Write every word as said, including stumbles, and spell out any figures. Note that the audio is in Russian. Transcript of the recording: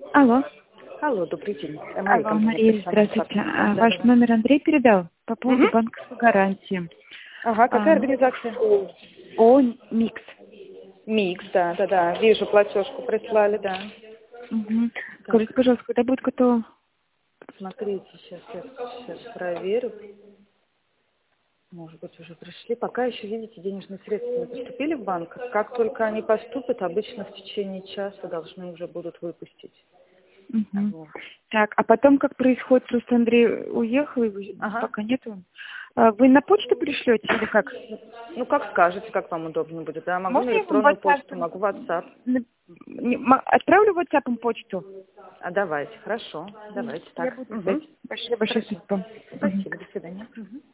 Алло. Алло, добрый день. Э, Мария, Алло, компания Мария, «Персонал здравствуйте. Партнер». А, Да, Ваш да, да. номер Андрей передал по поводу Мгм. банковской гарантии. Ага, какая А, организация? О, Микс. Микс, да, да, да. Вижу, платежку прислали, да. Угу. Так, Скажите, пожалуйста, когда будет готово? смотрите, сейчас я сейчас проверю. Может быть, уже пришли. Пока еще, видите, денежные средства не поступили в банк. Как только они поступят, обычно в течение часа должны уже будут выпустить. Угу. Вот. Так, а потом как происходит? Просто Андрей уехал, и вы- Ага. пока нету. А Вы на почту пришлете или как? Ну, как скажете, как вам удобно будет. Да, могу на Можно я вам электронную WhatsApp почту, могу в WhatsApp. на- не- м- отправлю WhatsApp почту? А давайте, хорошо. Давайте Я так. буду Угу. ждать. Большое-большое Хорошо. спасибо. Мгм. Спасибо, до свидания. Мгм.